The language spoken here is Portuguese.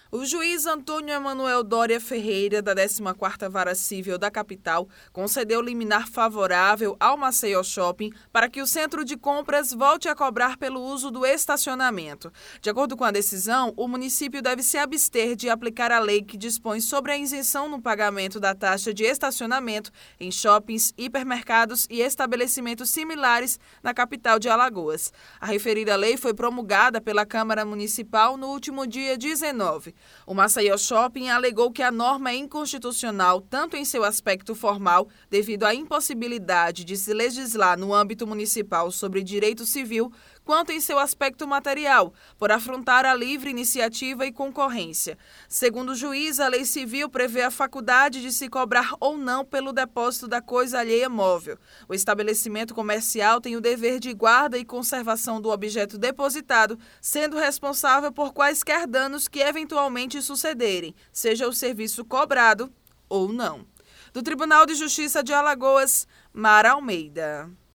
O juiz Antônio Emanuel Doria Ferreira, da 14ª Vara Civil da capital, concedeu liminar favorável ao Maceió Shopping para que o centro de compras volte a cobrar pelo uso do estacionamento. De acordo com a decisão, o município deve se abster de aplicar a lei que dispõe sobre a isenção no pagamento da taxa de estacionamento em shoppings, hipermercados e estabelecimentos similares na capital de Alagoas. A referida lei foi promulgada pela Câmara Municipal no último dia 19. O Maceió Shopping alegou que a norma é inconstitucional tanto em seu aspecto formal, devido à impossibilidade de se legislar no âmbito municipal sobre direito civil, quanto em seu aspecto material, por afrontar a livre iniciativa e concorrência. Segundo o juiz, a lei civil prevê a faculdade de se cobrar ou não pelo depósito da coisa alheia móvel. O estabelecimento comercial tem o dever de guarda e conservação do objeto depositado, sendo responsável por quaisquer danos que eventualmente sucederem, seja o serviço cobrado ou não. Do Tribunal de Justiça de Alagoas, Mara Almeida.